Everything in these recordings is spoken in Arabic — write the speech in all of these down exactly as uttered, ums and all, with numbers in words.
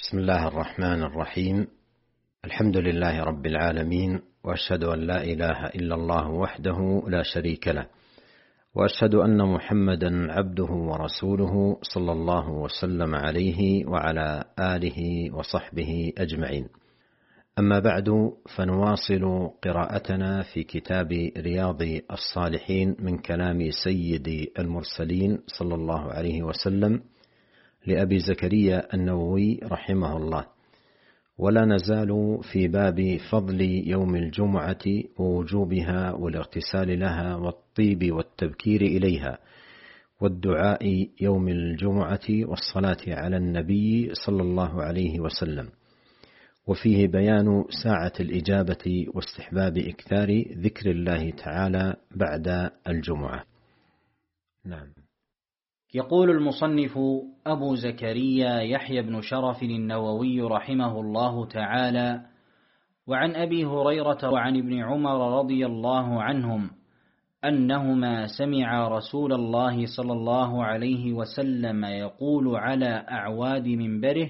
بسم الله الرحمن الرحيم. الحمد لله رب العالمين، وأشهد أن لا إله إلا الله وحده لا شريك له، وأشهد أن محمدا عبده ورسوله صلى الله وسلم عليه وعلى آله وصحبه أجمعين. أما بعد، فنواصل قراءتنا في كتاب رياض الصالحين من كلام سيد المرسلين صلى الله عليه وسلم لأبي زكريا النووي رحمه الله، ولا نزال في باب فضل يوم الجمعة ووجوبها والاغتسال لها والطيب والتبكير إليها والدعاء يوم الجمعة والصلاة على النبي صلى الله عليه وسلم، وفيه بيان ساعة الإجابة واستحباب إكثار ذكر الله تعالى بعد الجمعة. نعم. يقول المصنف أبو زكريا يحيى بن شرف النووي رحمه الله تعالى: وعن أبي هريرة وعن ابن عمر رضي الله عنهم أنهما سمعا رسول الله صلى الله عليه وسلم يقول على أعواد منبره: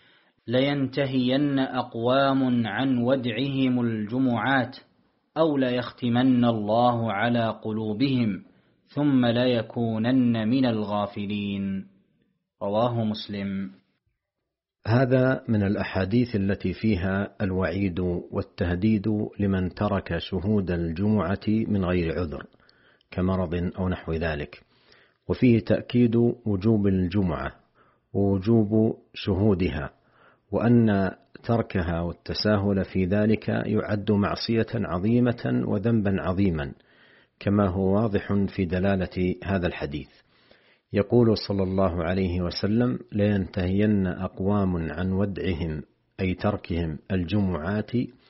لينتهين أقوام عن ودعهم الجمعات أو ليختمن الله على قلوبهم ثم لا يكونن من الغافلين. رواه مسلم. هذا من الأحاديث التي فيها الوعيد والتهديد لمن ترك شهود الجمعة من غير عذر كمرض أو نحو ذلك، وفيه تأكيد وجوب الجمعة ووجوب شهودها، وأن تركها والتساهل في ذلك يعد معصية عظيمة وذنبا عظيما، كما هو واضح في دلالة هذا الحديث. يقول صلى الله عليه وسلم: لينتهين أقوام عن ودعهم، أي تركهم الجمعات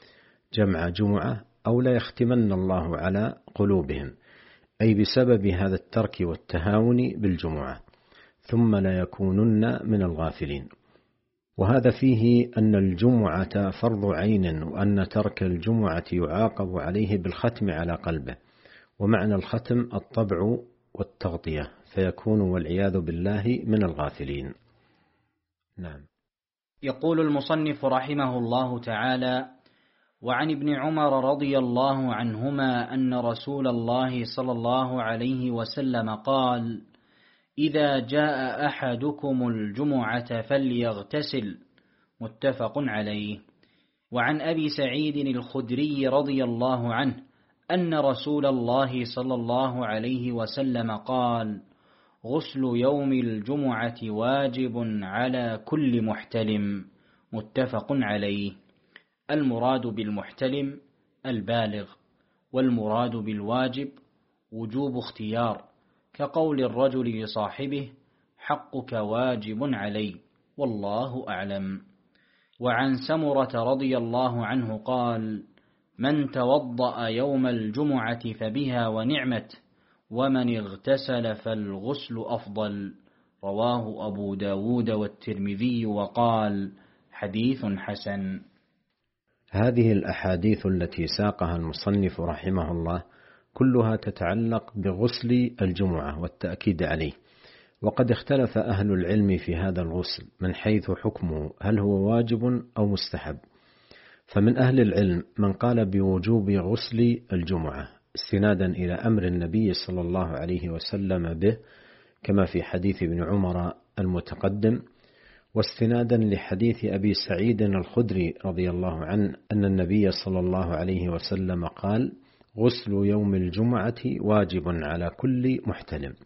جمع جمعة، أو ليختمن الله على قلوبهم، أي بسبب هذا الترك والتهاون بالجمعة، ثم لا يكونن من الغافلين. وهذا فيه أن الجمعة فرض عين، وأن ترك الجمعة يعاقب عليه بالختم على قلبه، ومعنى الختم الطبع والتغطية، فيكون والعياذ بالله من الغافلين. نعم. يقول المصنف رحمه الله تعالى: وعن ابن عمر رضي الله عنهما أن رسول الله صلى الله عليه وسلم قال: إذا جاء أحدكم الجمعة فليغتسل. متفق عليه. وعن أبي سعيد الخدري رضي الله عنه أن رسول الله صلى الله عليه وسلم قال: غسل يوم الجمعة واجب على كل محتلم. متفق عليه. المراد بالمحتلم البالغ، والمراد بالواجب وجوب اختيار، كقول الرجل لصاحبه: حقك واجب علي، والله أعلم. وعن سمرة رضي الله عنه قال: من توضأ يوم الجمعة فبها ونعمت، ومن اغتسل فالغسل أفضل. رواه أبو داود والترمذي وقال: حديث حسن. هذه الأحاديث التي ساقها المصنف رحمه الله كلها تتعلق بغسل الجمعة والتأكيد عليه، وقد اختلف أهل العلم في هذا الغسل من حيث حكمه، هل هو واجب أو مستحب. فمن أهل العلم من قال بوجوب غسل الجمعة استنادا إلى أمر النبي صلى الله عليه وسلم به، كما في حديث ابن عمر المتقدم، واستنادا لحديث أبي سعيد الخدري رضي الله عنه أن النبي صلى الله عليه وسلم قال: غسل يوم الجمعة واجب على كل محتلم.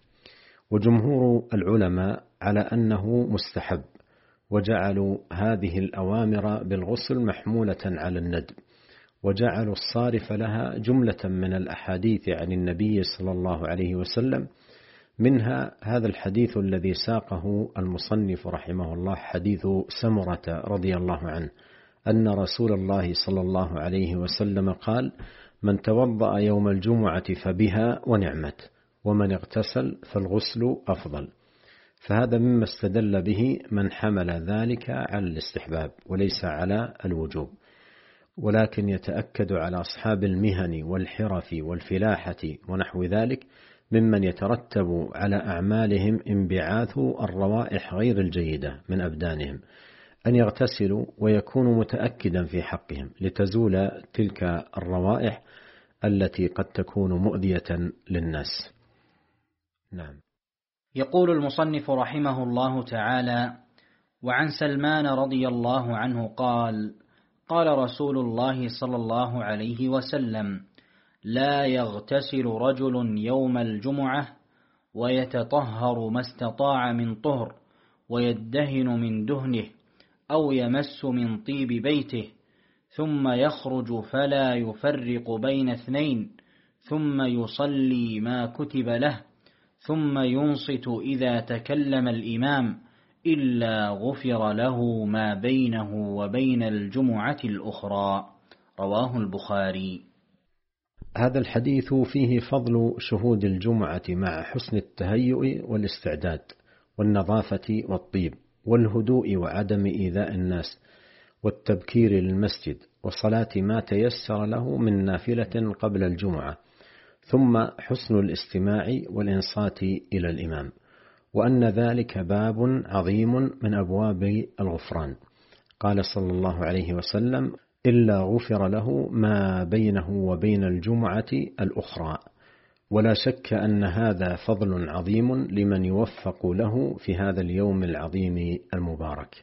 وجمهور العلماء على أنه مستحب، وجعلوا هذه الأوامر بالغسل محمولة على الندب، وجعلوا الصارف لها جملة من الأحاديث عن النبي صلى الله عليه وسلم، منها هذا الحديث الذي ساقه المصنف رحمه الله، حديث سمرة رضي الله عنه أن رسول الله صلى الله عليه وسلم قال: من توضأ يوم الجمعة فبها ونعمت، ومن اغتسل فالغسل أفضل. فهذا مما استدل به من حمل ذلك على الاستحباب وليس على الوجوب، ولكن يتأكد على أصحاب المهن والحرف والفلاحة ونحو ذلك ممن يترتب على أعمالهم انبعاث الروائح غير الجيدة من أبدانهم، أن يغتسلوا ويكونوا متأكدا في حقهم لتزول تلك الروائح التي قد تكون مؤذية للناس. نعم. يقول المصنف رحمه الله تعالى: وعن سلمان رضي الله عنه قال: قال رسول الله صلى الله عليه وسلم: لا يغتسل رجل يوم الجمعة ويتطهر ما استطاع من طهر ويدهن من دهنه أو يمس من طيب بيته ثم يخرج فلا يفرق بين اثنين ثم يصلي ما كتب له ثم ينصت إذا تكلم الإمام إلا غفر له ما بينه وبين الجمعة الأخرى. رواه البخاري. هذا الحديث فيه فضل شهود الجمعة مع حسن التهيؤ والاستعداد والنظافة والطيب والهدوء وعدم إيذاء الناس والتبكير للمسجد وصلاة ما تيسر له من نافلة قبل الجمعة، ثم حسن الاستماع والإنصات إلى الإمام، وأن ذلك باب عظيم من أبواب الغفران. قال صلى الله عليه وسلم: إلا غفر له ما بينه وبين الجمعة الأخرى. ولا شك أن هذا فضل عظيم لمن يوفق له في هذا اليوم العظيم المبارك.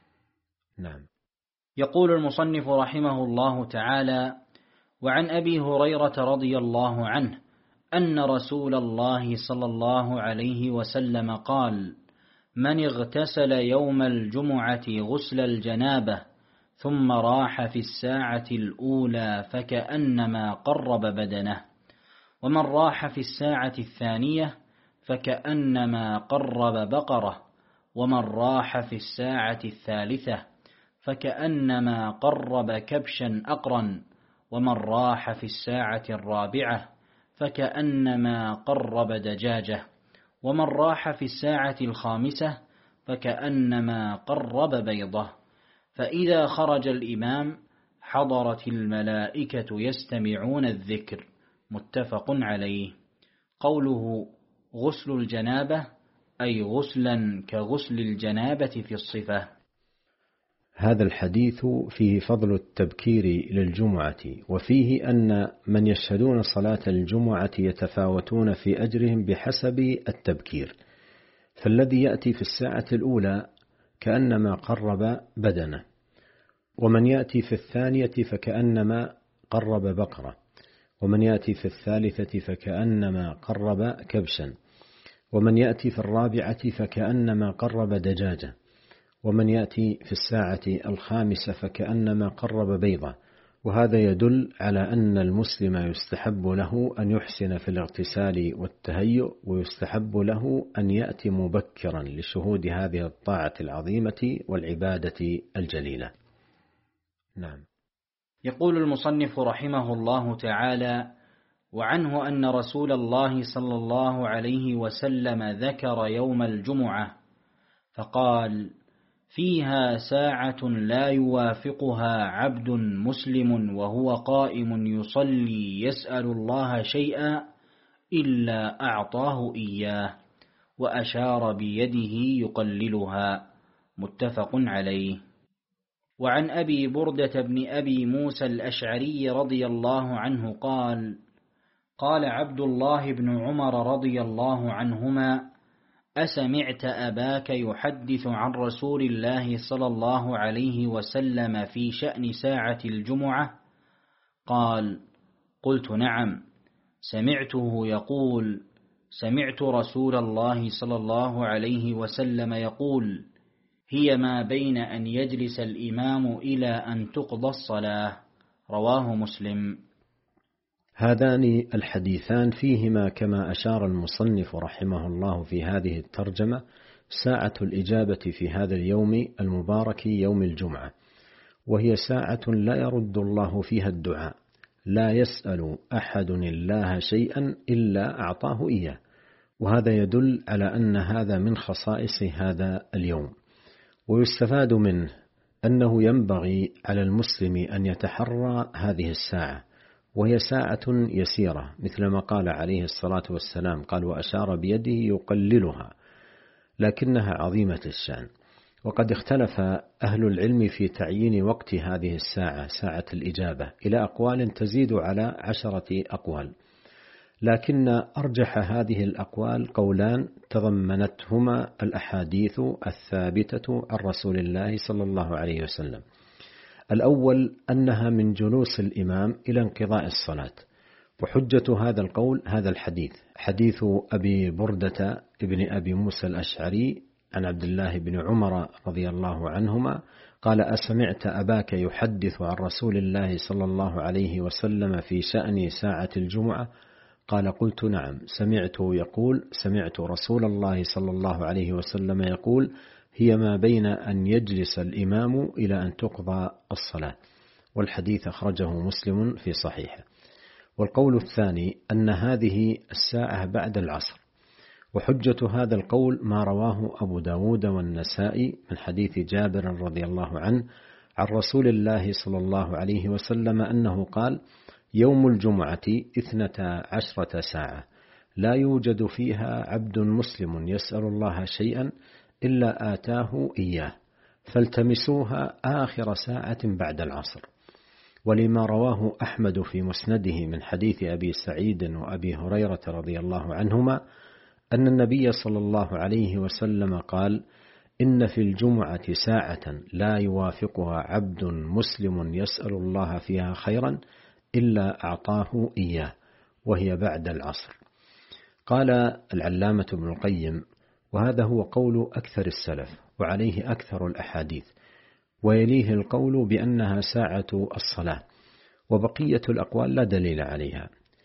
نعم. يقول المصنف رحمه الله تعالى: وعن أبي هريرة رضي الله عنه أن رسول الله صلى الله عليه وسلم قال: من اغتسل يوم الجمعة غسل الجنابة ثم راح في الساعة الأولى فكأنما قرب بدنه، ومن راح في الساعة الثانية فكأنما قرب بقرة، ومن راح في الساعة الثالثة فكأنما قرب كبشا أقرا، ومن راح في الساعة الرابعة فكأنما قرب دجاجة، ومن راح في الساعة الخامسة فكأنما قرب بيضة. فإذا خرج الإمام حضرت الملائكة يستمعون الذكر. متفق عليه. قوله غسل الجنابة أي غسلا كغسل الجنابة في الصفة. هذا الحديث فيه فضل التبكير للجمعة، وفيه أن من يشهدون صلاة الجمعة يتفاوتون في أجرهم بحسب التبكير، فالذي يأتي في الساعة الأولى كأنما قرب بدنه، ومن يأتي في الثانية فكأنما قرب بقرة، ومن يأتي في الثالثة فكأنما قرب كبشا، ومن يأتي في الرابعة فكأنما قرب دجاجة، ومن يأتي في الساعة الخامسة فكأنما قرب بيضة. وهذا يدل على أن المسلم يستحب له أن يحسن في الاغتسال والتهيؤ، ويستحب له أن يأتي مبكرا لشهود هذه الطاعة العظيمة والعبادة الجليلة. نعم. يقول المصنف رحمه الله تعالى: وعنه أن رسول الله صلى الله عليه وسلم ذكر يوم الجمعة فقال: فيها ساعة لا يوافقها عبد مسلم وهو قائم يصلي يسأل الله شيئا إلا أعطاه إياه، وأشار بيده يقللها. متفق عليه. وعن أبي بردة بن أبي موسى الأشعري رضي الله عنه قال: قال عبد الله بن عمر رضي الله عنهما: أسمعت أباك يحدث عن رسول الله صلى الله عليه وسلم في شأن ساعة الجمعة؟ قال: قلت نعم، سمعته يقول: سمعت رسول الله صلى الله عليه وسلم يقول: هي ما بين أن يجلس الإمام إلى أن تقضى الصلاة. رواه مسلم. هذان الحديثان فيهما كما أشار المصنف رحمه الله في هذه الترجمة ساعة الإجابة في هذا اليوم المبارك يوم الجمعة، وهي ساعة لا يرد الله فيها الدعاء، لا يسأل أحد الله شيئا إلا أعطاه إياه، وهذا يدل على أن هذا من خصائص هذا اليوم. ويستفاد منه أنه ينبغي على المسلم أن يتحرى هذه الساعة، وهي ساعة يسيرة مثل ما قال عليه الصلاة والسلام، قال: وأشار بيده يقللها، لكنها عظيمة الشأن. وقد اختلف أهل العلم في تعيين وقت هذه الساعة، ساعة الإجابة، إلى أقوال تزيد على عشرة أقوال، لكن أرجح هذه الأقوال قولان تضمنتهما الأحاديث الثابتة عن رسول الله صلى الله عليه وسلم. الأول أنها من جلوس الإمام إلى انقضاء الصلاة، وحجة هذا القول هذا الحديث، حديث أبي بردة ابن أبي موسى الأشعري عن عبد الله بن عمر رضي الله عنهما قال: أسمعت أباك يحدث عن رسول الله صلى الله عليه وسلم في شأن ساعة الجمعة؟ قال: قلت نعم، سمعت يقول سمعت رسول الله صلى الله عليه وسلم يقول: هي ما بين أن يجلس الإمام إلى أن تقضى الصلاة. والحديث أخرجه مسلم في صحيحه. والقول الثاني أن هذه الساعة بعد العصر، وحجة هذا القول ما رواه أبو داود والنسائي من حديث جابر رضي الله عنه عن رسول الله صلى الله عليه وسلم أنه قال: يوم الجمعة اثنتا عشرة ساعة لا يوجد فيها عبد مسلم يسأل الله شيئا إلا آتاه إياه، فالتمسوها آخر ساعة بعد العصر. ولما رواه أحمد في مسنده من حديث أبي سعيد وأبي هريرة رضي الله عنهما أن النبي صلى الله عليه وسلم قال: إن في الجمعة ساعة لا يوافقها عبد مسلم يسأل الله فيها خيرا إلا أعطاه إياه، وهي بعد العصر. قال العلامة ابن القيم: وهذا هو قول أكثر السلف، وعليه أكثر الأحاديث، ويليه القول بأنها ساعة الصلاة، وبقية الأقوال لا دليل عليها.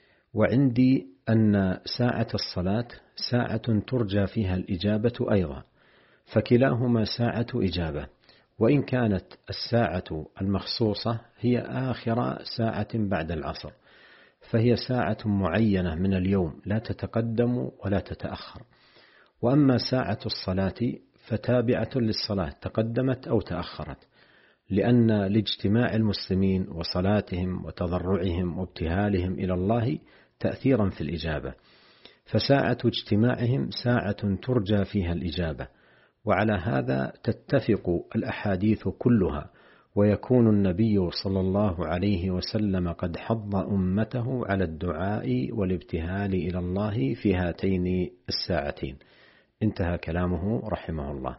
وعندي أن ساعة الصلاة ساعة ترجى فيها الإجابة أيضا، فكلاهما ساعة إجابة، وإن كانت الساعة المخصوصة هي آخر ساعة بعد العصر، فهي ساعة معينة من اليوم لا تتقدم ولا تتأخر. وأما ساعة الصلاة فتابعة للصلاة تقدمت أو تأخرت، لأن لاجتماع المسلمين وصلاتهم وتضرعهم وابتهالهم إلى الله تأثيرا في الإجابة، فساعة اجتماعهم ساعة ترجى فيها الإجابة. وعلى هذا تتفق الأحاديث كلها، ويكون النبي صلى الله عليه وسلم قد حض أمته على الدعاء والابتهال إلى الله في هاتين الساعتين. انتهى كلامه رحمه الله.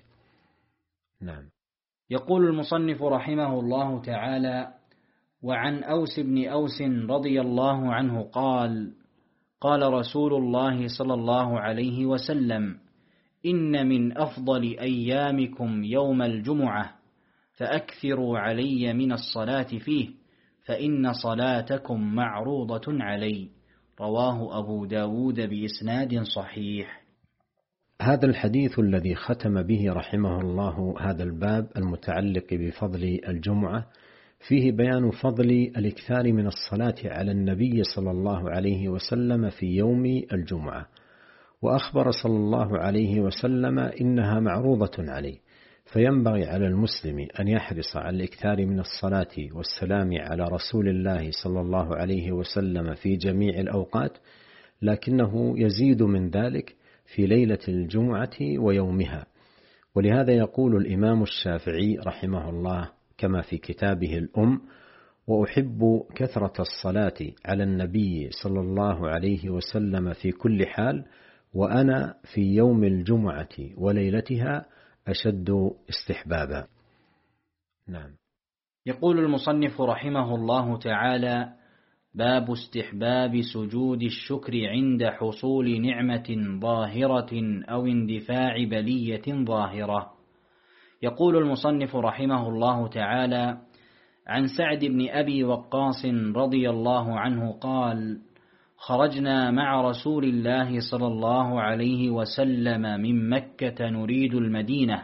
نعم. يقول المصنف رحمه الله تعالى: وعن أوس بن أوس رضي الله عنه قال: قال رسول الله صلى الله عليه وسلم: إن من أفضل أيامكم يوم الجمعة، فأكثروا علي من الصلاة فيه، فإن صلاتكم معروضة علي. رواه أبو داود بإسناد صحيح. هذا الحديث الذي ختم به رحمه الله هذا الباب المتعلق بفضل الجمعة فيه بيان فضل الإكثار من الصلاة على النبي صلى الله عليه وسلم في يوم الجمعة، وأخبر صلى الله عليه وسلم إنها معروضة عليه، فينبغي على المسلم أن يحرص على الإكثار من الصلاة والسلام على رسول الله صلى الله عليه وسلم في جميع الأوقات، لكنه يزيد من ذلك في ليلة الجمعة ويومها. ولهذا يقول الإمام الشافعي رحمه الله كما في كتابه الأم: وأحب كثرة الصلاة على النبي صلى الله عليه وسلم في كل حال، وأنا في يوم الجمعة وليلتها أشد استحبابا. نعم. يقول المصنف رحمه الله تعالى: باب استحباب سجود الشكر عند حصول نعمة ظاهرة أو اندفاع بلية ظاهرة. يقول المصنف رحمه الله تعالى: عن سعد بن أبي وقاص رضي الله عنه قال: خرجنا مع رسول الله صلى الله عليه وسلم من مكة نريد المدينة،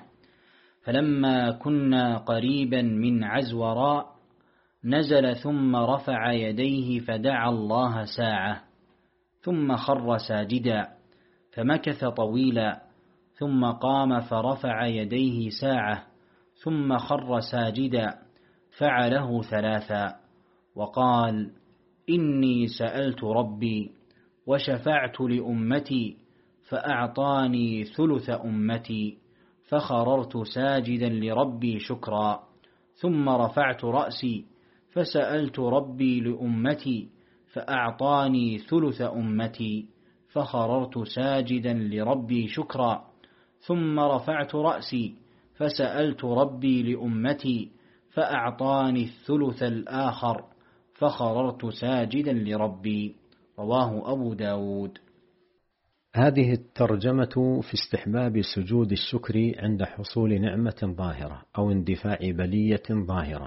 فلما كنا قريبا من عزوراء نزل ثم رفع يديه فدعا الله ساعة، ثم خر ساجدا فمكث طويلا، ثم قام فرفع يديه ساعة، ثم خر ساجدا فعله ثلاثا، وقال: إني سألت ربي وشفعت لأمتي فأعطاني ثلث أمتي، فخررت ساجدا لربي شكرا، ثم رفعت رأسي فسألت ربي لأمتي فأعطاني ثلث أمتي، فخررت ساجدا لربي شكرا، ثم رفعت رأسي فسألت ربي لأمتي فأعطاني الثلث الآخر، فخررت ساجدا لربي. رواه أبو داود. هذه الترجمة في استحباب سجود الشكر عند حصول نعمة ظاهرة أو اندفاع بلية ظاهرة.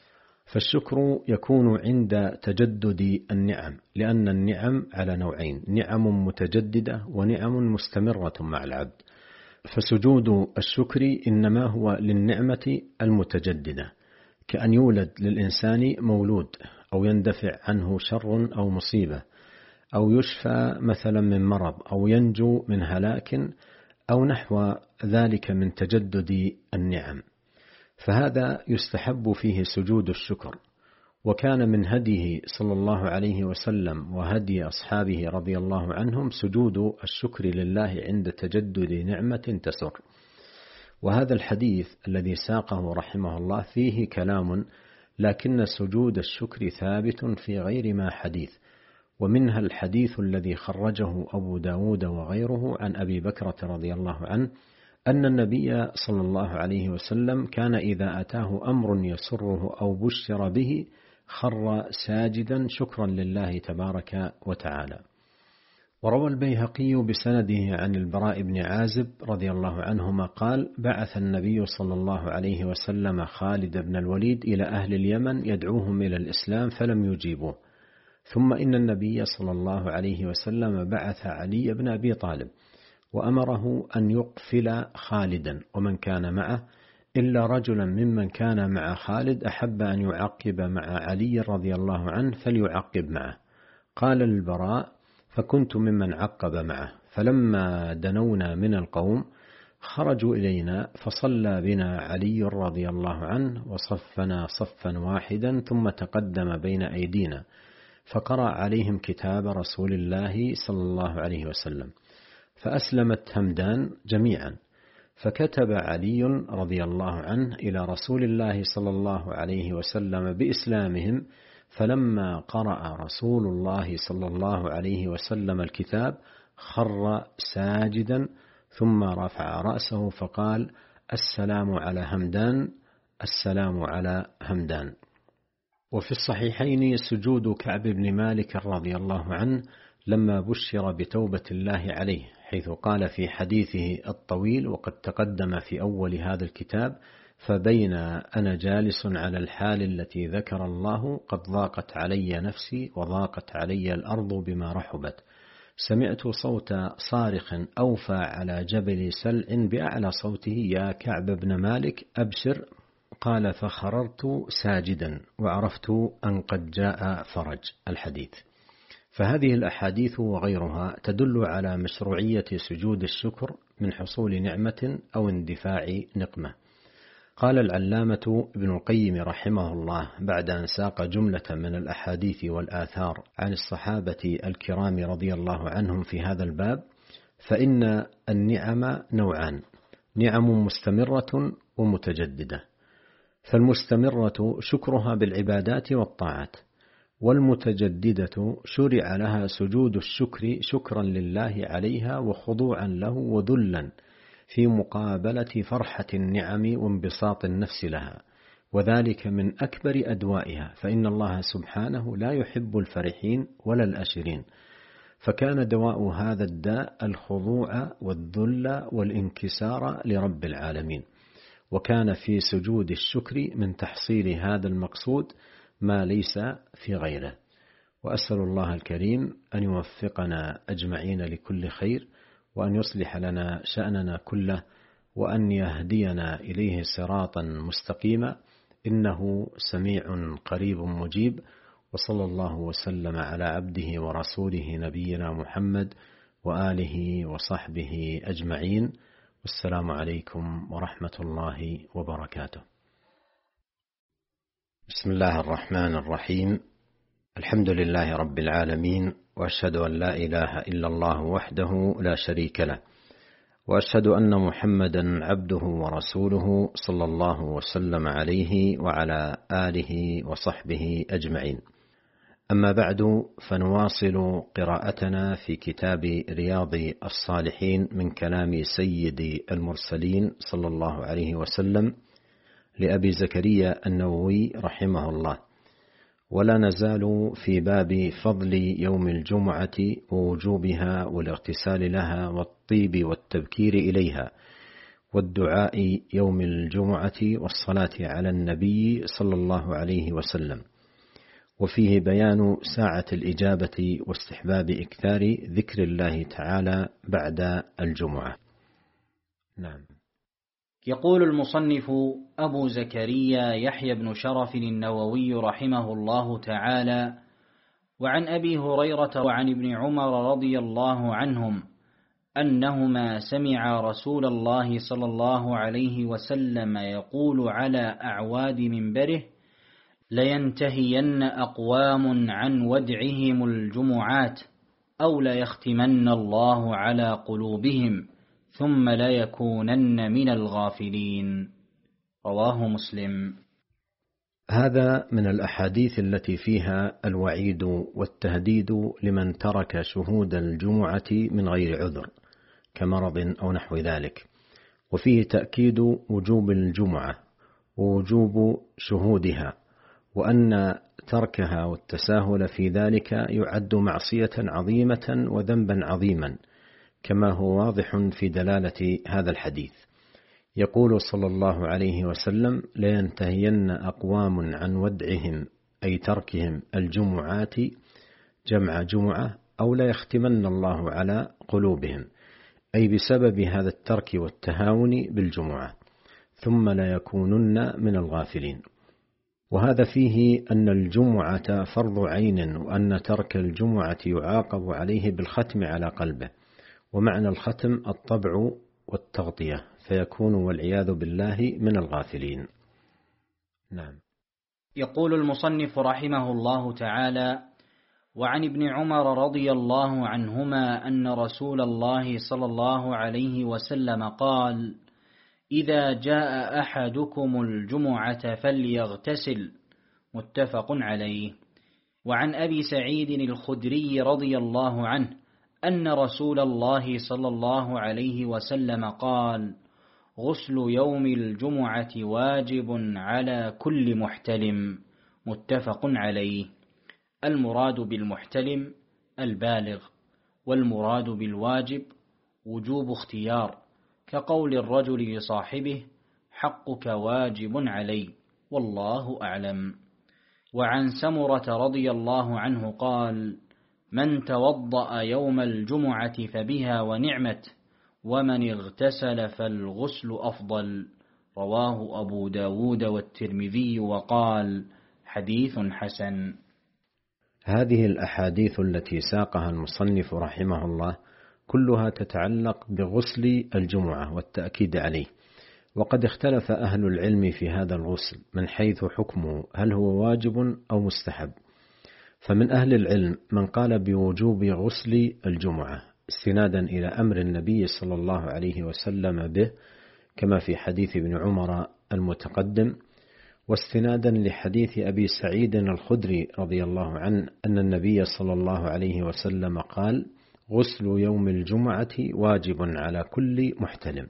فالشكر يكون عند تجدد النعم، لأن النعم على نوعين: نعم متجددة ونعم مستمرة مع العبد. فسجود الشكر إنما هو للنعمة المتجددة، كأن يولد للإنسان مولود، أو يندفع عنه شر أو مصيبة، أو يشفى مثلا من مرض، أو ينجو من هلاك، أو نحو ذلك من تجدد النعم، فهذا يستحب فيه سجود الشكر. وكان من هديه صلى الله عليه وسلم وهدي أصحابه رضي الله عنهم سجود الشكر لله عند تجدد نعمة تسر. وهذا الحديث الذي ساقه رحمه الله فيه كلام، لكن سجود الشكر ثابت في غير ما حديث. ومنها الحديث الذي خرجه أبو داود وغيره عن أبي بكرة رضي الله عنه أن النبي صلى الله عليه وسلم كان إذا أتاه أمر يسره أو بشر به خر ساجدا شكرا لله تبارك وتعالى. وروى البيهقي بسنده عن البراء بن عازب رضي الله عنهما قال: بعث النبي صلى الله عليه وسلم خالد بن الوليد إلى أهل اليمن يدعوهم إلى الإسلام فلم يجيبوه. ثم إن النبي صلى الله عليه وسلم بعث علي بن أبي طالب وأمره أن يقفل خالدا ومن كان معه، إلا رجلا ممن كان مع خالد أحب أن يعقب مع علي رضي الله عنه فليعقب معه. قال البراء: فكنت ممن عقب معه، فلما دنونا من القوم خرجوا إلينا فصلى بنا علي رضي الله عنه وصفنا صفا واحدا، ثم تقدم بين أيدينا فقرأ عليهم كتاب رسول الله صلى الله عليه وسلم، فأسلمت همدان جميعا، فكتب علي رضي الله عنه إلى رسول الله صلى الله عليه وسلم بإسلامهم، فلما قرأ رسول الله صلى الله عليه وسلم الكتاب خر ساجدا، ثم رفع رأسه فقال: السلام على همدان، السلام على همدان. وفي الصحيحين سجود كعب بن مالك رضي الله عنه لما بشر بتوبة الله عليه، حيث قال في حديثه الطويل وقد تقدم في أول هذا الكتاب: فبين أنا جالس على الحال التي ذكر الله قد ضاقت علي نفسي وضاقت علي الأرض بما رحبت، سمعت صوت صارخ أوفى على جبل سلع بأعلى صوته: يا كعب بن مالك أبشر. قال: فخررت ساجدا وعرفت أن قد جاء فرج. الحديث. فهذه الأحاديث وغيرها تدل على مشروعية سجود الشكر من حصول نعمة أو اندفاع نقمة. قال العلامة ابن القيم رحمه الله بعد أن ساق جملة من الأحاديث والآثار عن الصحابة الكرام رضي الله عنهم في هذا الباب: فإن النعم نوعان: نعم مستمرة ومتجددة. فالمستمرة شكرها بالعبادات والطاعات، والمتجددة شرع لها سجود الشكر شكرا لله عليها وخضوعا له وذلا في مقابلة فرحة النعم وانبساط النفس لها، وذلك من أكبر أدوائها، فإن الله سبحانه لا يحب الفرحين ولا الأشرين. فكان دواء هذا الداء الخضوع والذل والانكسار لرب العالمين، وكان في سجود الشكر من تحصيل هذا المقصود ما ليس في غيره. وأسأل الله الكريم أن يوفقنا أجمعين لكل خير، وأن يصلح لنا شأننا كله، وأن يهدينا إليه صراطا مستقيما، إنه سميع قريب مجيب. وصلى الله وسلم على عبده ورسوله نبينا محمد وآله وصحبه أجمعين، والسلام عليكم ورحمة الله وبركاته. بسم الله الرحمن الرحيم. الحمد لله رب العالمين، وأشهد أن لا إله إلا الله وحده لا شريك له، وأشهد أن محمدا عبده ورسوله صلى الله وسلم عليه وعلى آله وصحبه أجمعين. أما بعد، فنواصل قراءتنا في كتاب رياض الصالحين من كلام سيد المرسلين صلى الله عليه وسلم لأبي زكريا النووي رحمه الله، ولا نزال في باب فضل يوم الجمعة ووجوبها والاغتسال لها والطيب والتبكير إليها والدعاء يوم الجمعة والصلاة على النبي صلى الله عليه وسلم، وفيه بيان ساعة الإجابة واستحباب إكثار ذكر الله تعالى بعد الجمعة. نعم. يقول المصنف أبو زكريا يحيى بن شرف النووي رحمه الله تعالى: وعن أبي هريرة وعن ابن عمر رضي الله عنهم أنهما سمع رسول الله صلى الله عليه وسلم يقول على أعواد منبره: لينتهين أقوام عن ودعهم الجمعات أو ليختمن الله على قلوبهم ثم لا يكونن من الغافلين. رواه مسلم. هذا من الأحاديث التي فيها الوعيد والتهديد لمن ترك شهود الجمعة من غير عذر كمرض أو نحو ذلك، وفيه تأكيد وجوب الجمعة ووجوب شهودها، وأن تركها والتساهل في ذلك يعد معصية عظيمة وذنبا عظيما، كما هو واضح في دلالة هذا الحديث. يقول صلى الله عليه وسلم: لينتهين أقوام عن ودعهم، أي تركهم الجمعات جمع جمعة، أو ليختمن الله على قلوبهم، أي بسبب هذا الترك والتهاون بالجمعة، ثم لا يكونن من الغافلين. وهذا فيه أن الجمعة فرض عين، وأن ترك الجمعة يعاقب عليه بالختم على قلبه، ومعنى الختم الطبع والتغطية، فيكون والعياذ بالله من الغافلين. نعم. يقول المصنف رحمه الله تعالى: وعن ابن عمر رضي الله عنهما أن رسول الله صلى الله عليه وسلم قال: إذا جاء أحدكم الجمعة فليغتسل. متفق عليه. وعن أبي سعيد الخدري رضي الله عنه أن رسول الله صلى الله عليه وسلم قال: غسل يوم الجمعة واجب على كل محتلم. متفق عليه. المراد بالمحتلم البالغ، والمراد بالواجب وجوب اختيار، كقول الرجل لصاحبه: حقك واجب علي، والله أعلم. وعن سمرة رضي الله عنه قال: من توضأ يوم الجمعة فبها ونعمت، ومن اغتسل فالغسل أفضل. رواه أبو داود والترمذي وقال: حديث حسن. هذه الأحاديث التي ساقها المصنف رحمه الله كلها تتعلق بغسل الجمعة والتأكيد عليه، وقد اختلف أهل العلم في هذا الغسل من حيث حكمه، هل هو واجب أو مستحب. فمن أهل العلم من قال بوجوب غسل الجمعة استنادا إلى أمر النبي صلى الله عليه وسلم به، كما في حديث ابن عمر المتقدم، واستنادا لحديث أبي سعيد الخدري رضي الله عنه أن النبي صلى الله عليه وسلم قال: غسل يوم الجمعة واجب على كل محتلم.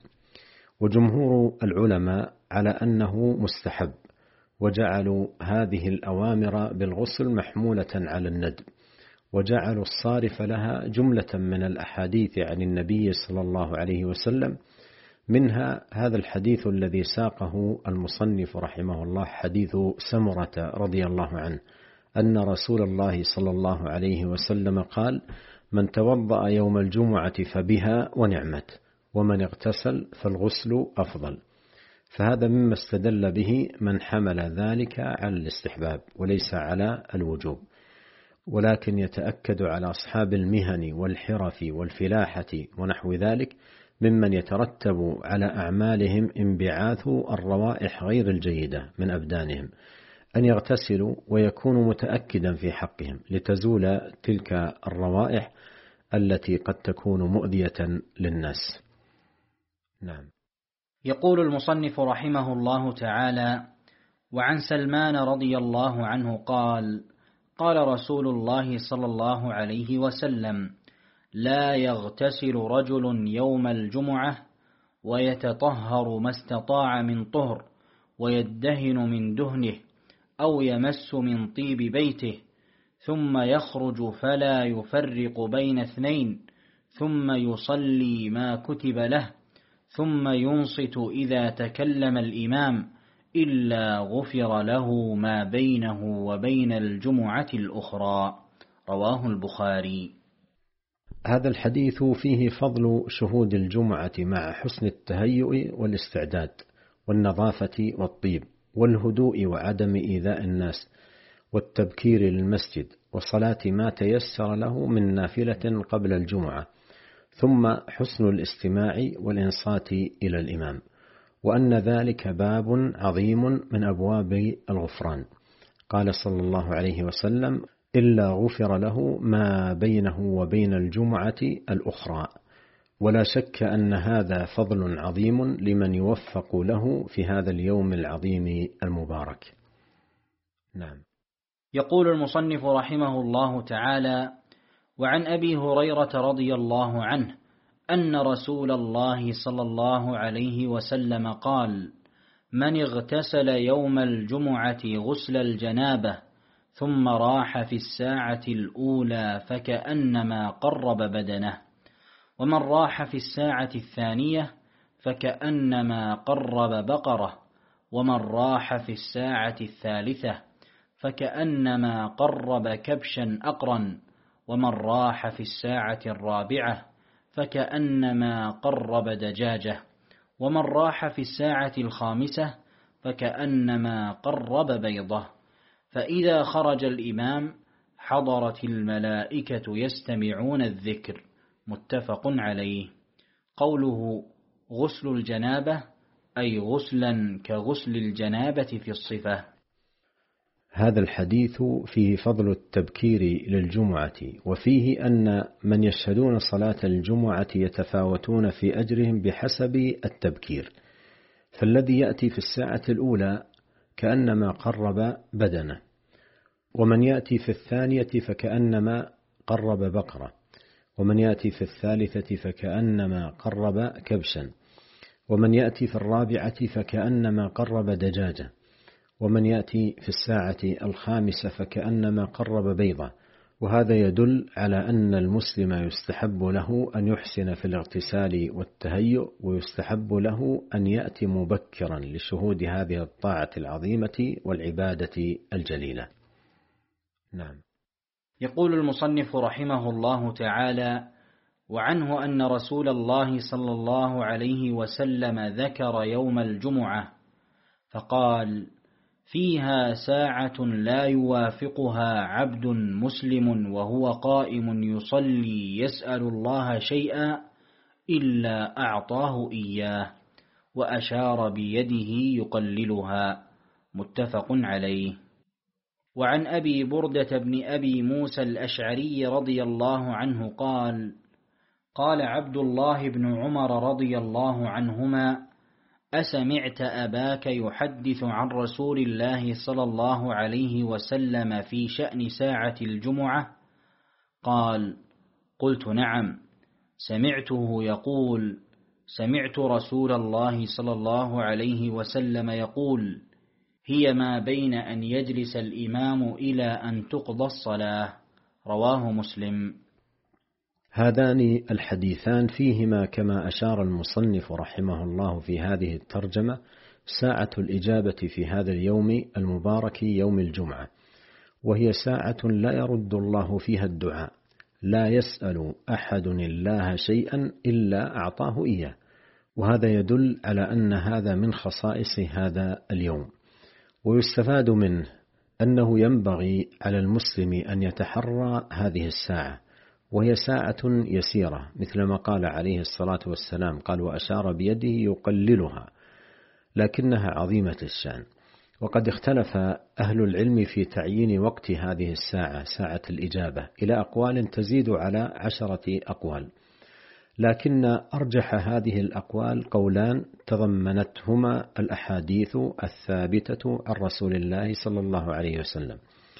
وجمهور العلماء على أنه مستحب، وجعلوا هذه الأوامر بالغسل محمولة على الندب، وجعلوا الصارف لها جملة من الأحاديث عن النبي صلى الله عليه وسلم، منها هذا الحديث الذي ساقه المصنف رحمه الله، حديث سمرة رضي الله عنه أن رسول الله صلى الله عليه وسلم قال: من توضأ يوم الجمعة فبها ونعمت، ومن اغتسل فالغسل أفضل. فهذا مما استدل به من حمل ذلك على الاستحباب وليس على الوجوب، ولكن يتأكد على أصحاب المهن والحرف والفلاحة ونحو ذلك ممن يترتب على أعمالهم انبعاث الروائح غير الجيدة من أبدانهم أن يغتسلوا ويكونوا متأكدا في حقهم لتزول تلك الروائح التي قد تكون مؤذية للناس. نعم. يقول المصنف رحمه الله تعالى: وعن سلمان رضي الله عنه قال: قال رسول الله صلى الله عليه وسلم: لا يغتسل رجل يوم الجمعة ويتطهر ما استطاع من طهر ويدهن من دهنه أو يمس من طيب بيته ثم يخرج فلا يفرق بين اثنين ثم يصلي ما كتب له ثم ينصت إذا تكلم الإمام إلا غفر له ما بينه وبين الجمعة الأخرى. رواه البخاري. هذا الحديث فيه فضل شهود الجمعة مع حسن التهيؤ والاستعداد والنظافة والطيب والهدوء وعدم إيذاء الناس والتبكير للمسجد وصلاة ما تيسر له من نافلة قبل الجمعة، ثم حسن الاستماع والإنصات إلى الإمام، وأن ذلك باب عظيم من أبواب الغفران. قال صلى الله عليه وسلم: إلا غفر له ما بينه وبين الجمعة الأخرى. ولا شك أن هذا فضل عظيم لمن يوفق له في هذا اليوم العظيم المبارك. نعم. يقول المصنف رحمه الله تعالى: وعن أبي هريرة رضي الله عنه أن رسول الله صلى الله عليه وسلم قال: من اغتسل يوم الجمعة غسل الجنابة ثم راح في الساعة الأولى فكأنما قرب بدنه، ومن راح في الساعة الثانية فكأنما قرب بقرة، ومن راح في الساعة الثالثة فكأنما قرب كبشا أقرا، ومن راح في الساعة الرابعة فكأنما قرب دجاجة، ومن راح في الساعة الخامسة فكأنما قرب بيضة. فإذا خرج الإمام حضرت الملائكة يستمعون الذكر. متفق عليه. قوله غسل الجنابة أي غسلا كغسل الجنابة في الصفة. هذا الحديث فيه فضل التبكير للجمعة، وفيه أن من يشهدون صلاة الجمعة يتفاوتون في أجرهم بحسب التبكير، فالذي يأتي في الساعة الأولى كأنما قرب بدنه، ومن يأتي في الثانية فكأنما قرب بقرة، ومن يأتي في الثالثة فكأنما قرب كبشا، ومن يأتي في الرابعة فكأنما قرب دجاجة، ومن يأتي في الساعة الخامسة فكأنما قرب بيضة. وهذا يدل على أن المسلم يستحب له أن يحسن في الاغتسال والتهيؤ، ويستحب له أن يأتي مبكرا لشهود هذه الطاعة العظيمة والعبادة الجليلة. نعم. يقول المصنف رحمه الله تعالى: وعنه أن رسول الله صلى الله عليه وسلم ذكر يوم الجمعة فقال: فيها ساعة لا يوافقها عبد مسلم وهو قائم يصلي يسأل الله شيئا إلا أعطاه إياه، وأشار بيده يقللها. متفق عليه. وعن أبي بردة بن أبي موسى الأشعري رضي الله عنه قال: قال عبد الله بن عمر رضي الله عنهما: أسمعت أباك يحدث عن رسول الله صلى الله عليه وسلم في شأن ساعة الجمعة؟ قال: قلت نعم، سمعته يقول: سمعت رسول الله صلى الله عليه وسلم يقول: هي ما بين أن يجلس الإمام إلى أن تقضى الصلاة. رواه مسلم. هذان الحديثان فيهما كما أشار المصنف رحمه الله في هذه الترجمة ساعة الإجابة في هذا اليوم المبارك يوم الجمعة، وهي ساعة لا يرد الله فيها الدعاء، لا يسأل أحد الله شيئا إلا أعطاه إياه. وهذا يدل على أن هذا من خصائص هذا اليوم. ويستفاد منه أنه ينبغي على المسلم أن يتحرى هذه الساعة، وهي ساعة يسيرة مثل ما قال عليه الصلاة والسلام، قال: وأشار بيده يقللها، لكنها عظيمة الشأن. وقد اختلف أهل العلم في تعيين وقت هذه الساعة، ساعة الإجابة، إلى أقوال تزيد على عشرة أقوال. لكن أرجح هذه الأقوال قولان تضمنتهما الأحاديث الثابتة عن رسول الله صلى الله عليه وسلم.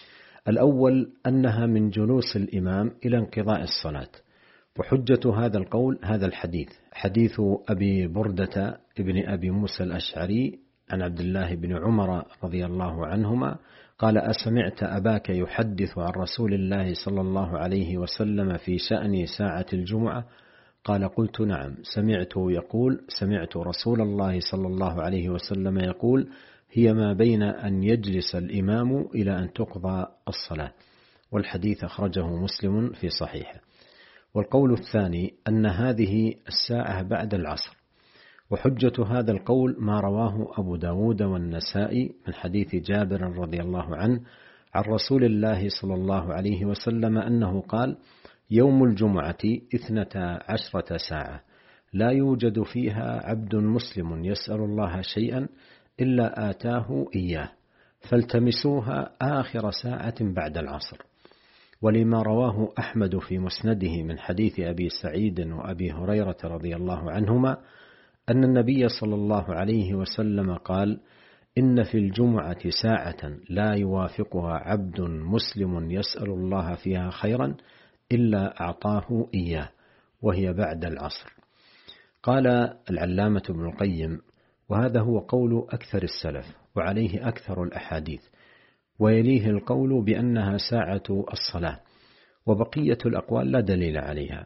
الأول أنها من جلوس الإمام إلى انقضاء الصلاة، وحجة هذا القول هذا الحديث، حديث أبي بردة ابن أبي موسى الأشعري عن عبد الله بن عمر رضي الله عنهما قال: أسمعت أباك يحدث عن رسول الله صلى الله عليه وسلم في شأن ساعة الجمعة؟ قال: قلت نعم، سمعت يقول سمعت رسول الله صلى الله عليه وسلم يقول: هي ما بين أن يجلس الإمام إلى أن تقضى الصلاة. والحديث أخرجه مسلم في صحيحه. والقول الثاني أن هذه الساعة بعد العصر، وحجة هذا القول ما رواه أبو داود والنسائي من حديث جابر رضي الله عنه عن رسول الله صلى الله عليه وسلم أنه قال: يوم الجمعة اثنتا عشرة ساعة لا يوجد فيها عبد مسلم يسأل الله شيئا إلا آتاه إياه، فالتمسوها آخر ساعة بعد العصر. ولما رواه أحمد في مسنده من حديث أبي سعيد وأبي هريرة رضي الله عنهما أن النبي صلى الله عليه وسلم قال: إن في الجمعة ساعة لا يوافقها عبد مسلم يسأل الله فيها خيرا إلا أعطاه إياه، وهي بعد العصر. قال العلامة ابن القيم: وهذا هو قول أكثر السلف، وعليه أكثر الأحاديث، ويليه القول بأنها ساعة الصلاة، وبقية الأقوال لا دليل عليها.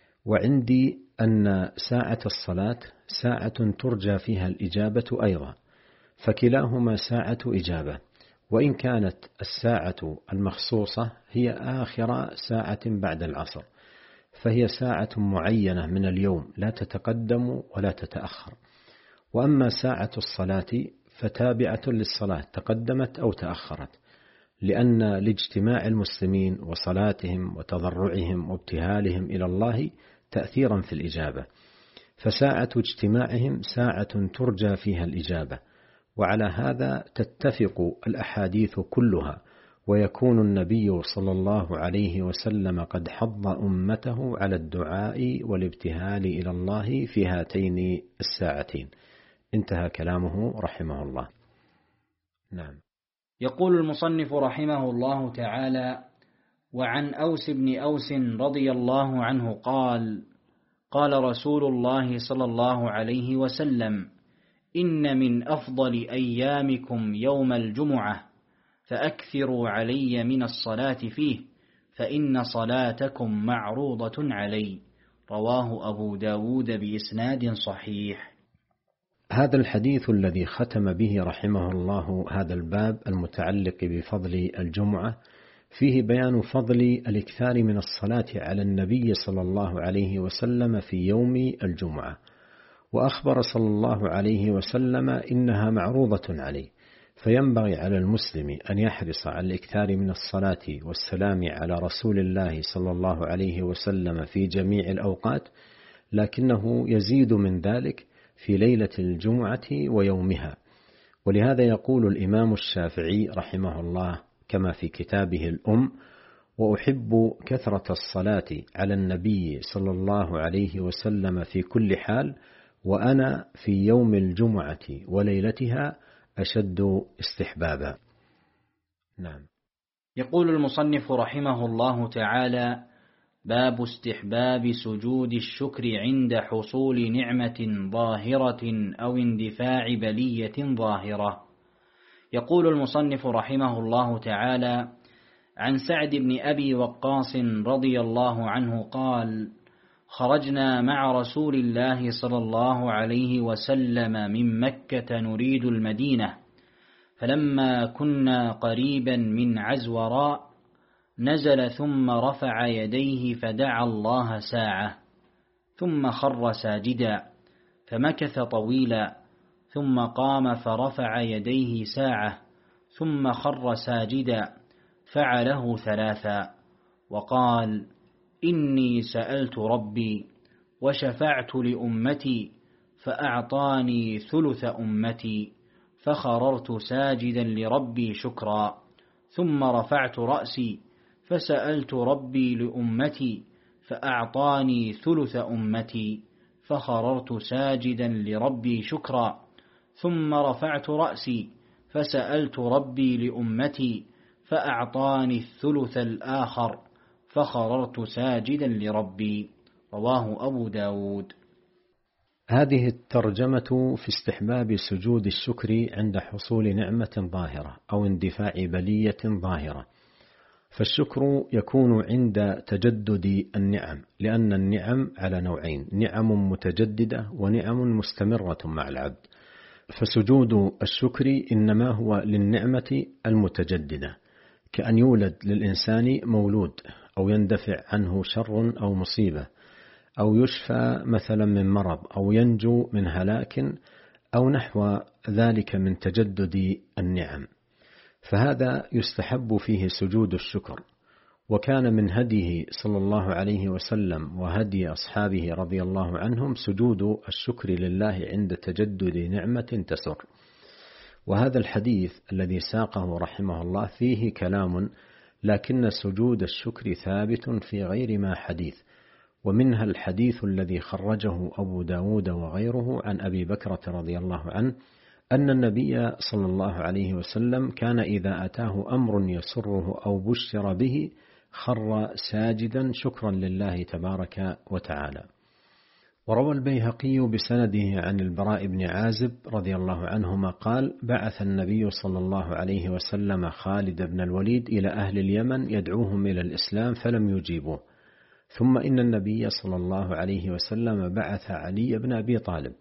وعندي أن ساعة الصلاة ساعة ترجى فيها الإجابة أيضا، فكلاهما ساعة إجابة، وإن كانت الساعة المخصوصة هي آخر ساعة بعد العصر، فهي ساعة معينة من اليوم لا تتقدم ولا تتأخر. وأما ساعة الصلاة فتابعة للصلاة تقدمت أو تأخرت، لأن لاجتماع المسلمين وصلاتهم وتضرعهم وابتهالهم إلى الله تأثيرا في الإجابة، فساعة اجتماعهم ساعة ترجى فيها الإجابة. وعلى هذا تتفق الأحاديث كلها، ويكون النبي صلى الله عليه وسلم قد حض أمته على الدعاء والابتهال إلى الله في هاتين الساعتين. انتهى كلامه رحمه الله. نعم. يقول المصنف رحمه الله تعالى: وعن أوس بن أوس رضي الله عنه قال: قال رسول الله صلى الله عليه وسلم: إن من أفضل أيامكم يوم الجمعة، فأكثروا علي من الصلاة فيه، فإن صلاتكم معروضة علي. رواه أبو داود بإسناد صحيح. هذا الحديث الذي ختم به رحمه الله هذا الباب المتعلق بفضل الجمعة فيه بيان فضل الإكثار من الصلاة على النبي صلى الله عليه وسلم في يوم الجمعة، وأخبر صلى الله عليه وسلم إنها معروضة عليه، فينبغي على المسلم أن يحرص على الإكثار من الصلاة والسلام على رسول الله صلى الله عليه وسلم في جميع الأوقات، لكنه يزيد من ذلك في ليلة الجمعة ويومها. ولهذا يقول الإمام الشافعي رحمه الله كما في كتابه الأم: وأحب كثرة الصلاة على النبي صلى الله عليه وسلم في كل حال، وأنا في يوم الجمعة وليلتها أشد استحبابا. نعم. يقول المصنف رحمه الله تعالى: باب استحباب سجود الشكر عند حصول نعمة ظاهرة أو اندفاع بلية ظاهرة. يقول المصنف رحمه الله تعالى: عن سعد بن أبي وقاص رضي الله عنه قال: خرجنا مع رسول الله صلى الله عليه وسلم من مكة نريد المدينة، فلما كنا قريبا من عزوراء نزل ثم رفع يديه فدعا الله ساعة، ثم خر ساجدا فمكث طويلا، ثم قام فرفع يديه ساعة، ثم خر ساجدا فعله ثلاثا، وقال: إني سألت ربي وشفعت لأمتي فأعطاني ثلث أمتي، فخررت ساجدا لربي شكرا، ثم رفعت رأسي فسألت ربي لأمتي فأعطاني ثلث أمتي فخررت ساجدا لربي شكرا، ثم رفعت رأسي فسألت ربي لأمتي فأعطاني الثلث الآخر فخررت ساجدا لربي. رواه أبو داود. هذه الترجمة في استحباب سجود الشكر عند حصول نعمة ظاهرة أو اندفاع بلية ظاهرة. فالشكر يكون عند تجدد النعم، لأن النعم على نوعين: نعم متجددة ونعم مستمرة مع العبد. فسجود الشكر إنما هو للنعمة المتجددة، كأن يولد للإنسان مولود، أو يندفع عنه شر أو مصيبة، أو يشفى مثلا من مرض، أو ينجو من هلاك، أو نحو ذلك من تجدد النعم، فهذا يستحب فيه سجود الشكر. وكان من هديه صلى الله عليه وسلم وهدي أصحابه رضي الله عنهم سجود الشكر لله عند تجدد نعمة تسر. وهذا الحديث الذي ساقه رحمه الله فيه كلام، لكن سجود الشكر ثابت في غير ما حديث. ومنها الحديث الذي خرجه أبو داود وغيره عن أبي بكرة رضي الله عنه أن النبي صلى الله عليه وسلم كان إذا أتاه أمر يسره أو بشر به خر ساجدا شكرا لله تبارك وتعالى. وروى البيهقي بسنده عن البراء بن عازب رضي الله عنهما قال: بعث النبي صلى الله عليه وسلم خالد بن الوليد إلى أهل اليمن يدعوهم إلى الإسلام فلم يجيبوه. ثم إن النبي صلى الله عليه وسلم بعث علي بن أبي طالب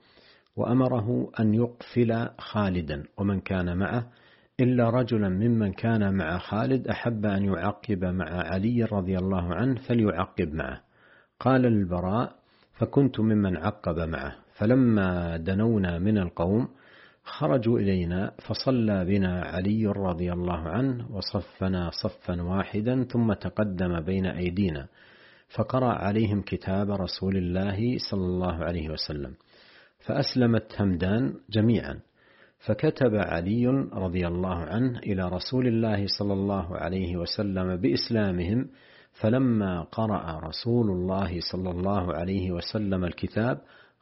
وأمره أن يقفل خالدا ومن كان معه، إلا رجلا ممن كان مع خالد أحب أن يعقب مع علي رضي الله عنه فليعقب معه. قال البراء: فكنت ممن عقب معه، فلما دنونا من القوم خرجوا إلينا فصلى بنا علي رضي الله عنه وصفنا صفا واحدا، ثم تقدم بين أيدينا فقرأ عليهم كتاب رسول الله صلى الله عليه وسلم، فأسلمت همدان جميعا، فكتب علي رضي الله عنه إلى رسول الله صلى الله عليه وسلم بإسلامهم، فلما قرأ رسول الله صلى الله عليه وسلم الكتاب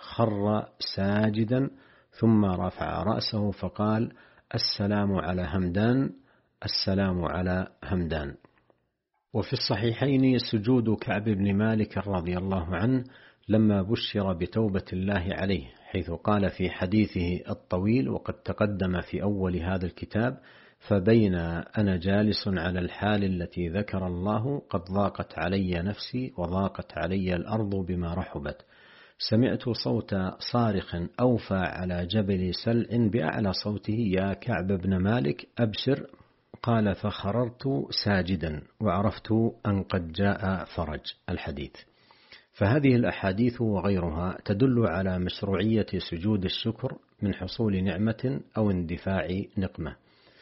خر ساجدا، ثم رفع رأسه فقال: السلام على همدان، السلام على همدان. وفي الصحيحين سجود كعب بن مالك رضي الله عنه لما بشر بتوبة الله عليه، حيث قال في حديثه الطويل وقد تقدم في أول هذا الكتاب: فبين أنا جالس على الحال التي ذكر الله قد ضاقت علي نفسي وضاقت علي الأرض بما رحبت، سمعت صوت صارخ أوفى على جبل سلع بأعلى صوته: يا كعب بن مالك أبشر. قال: فخررت ساجدا وعرفت أن قد جاء فرج. الحديث. فهذه الأحاديث وغيرها تدل على مشروعية سجود الشكر من حصول نعمة أو اندفاع نقمة.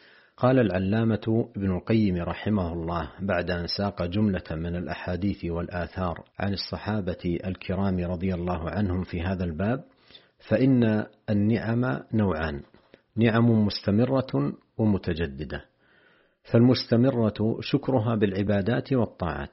قال العلامة ابن القيم رحمه الله بعد أن ساق جملة من الأحاديث والآثار عن الصحابة الكرام رضي الله عنهم في هذا الباب: فإن النعم نوعان: نعم مستمرة ومتجددة. فالمستمرة شكرها بالعبادات والطاعات،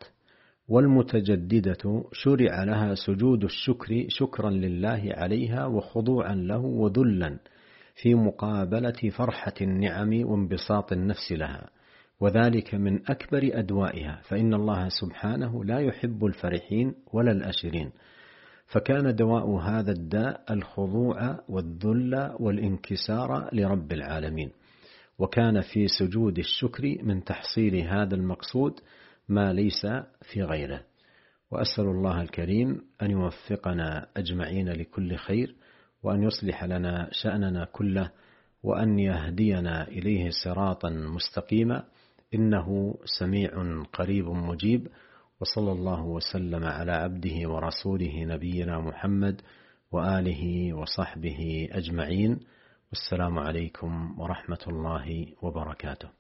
والمتجددة شرع لها سجود الشكر شكرا لله عليها وخضوعا له وذلا في مقابلة فرحة النعم وانبساط النفس لها، وذلك من أكبر أدوائها، فإن الله سبحانه لا يحب الفرحين ولا الأشرين. فكان دواء هذا الداء الخضوع والذل والانكسار لرب العالمين، وكان في سجود الشكر من تحصيل هذا المقصود ما ليس في غيره. وأسأل الله الكريم أن يوفقنا أجمعين لكل خير، وأن يصلح لنا شأننا كله، وأن يهدينا إليه صراطا مستقيما، إنه سميع قريب مجيب. وصلى الله وسلم على عبده ورسوله نبينا محمد وآله وصحبه أجمعين. والسلام عليكم ورحمة الله وبركاته.